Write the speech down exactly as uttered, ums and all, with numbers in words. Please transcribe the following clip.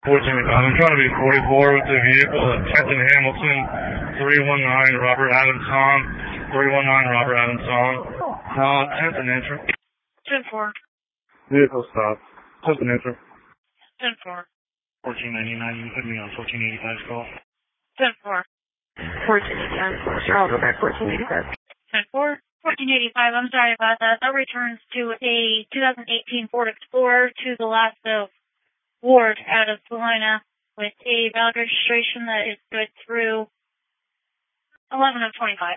Fortunately, I'm trying to be forty-four with the vehicle at tenth and Hamilton, three one nine Robert Adams Song, three one nine Robert Adams Song, uh, tenth and entry. ten four. Vehicle stop, tenth and entry. ten four. fourteen ninety-nine, you put me on fourteen eighty-five call. ten four. fourteen eighty-five, sure, I'll go back fourteen eighty-five. ten four. fourteen eighty-five, I'm sorry about that. That returns to a two thousand eighteen Ford Explorer to the last of Ward out of Salina with a valid registration that is good through eleven of twenty-five.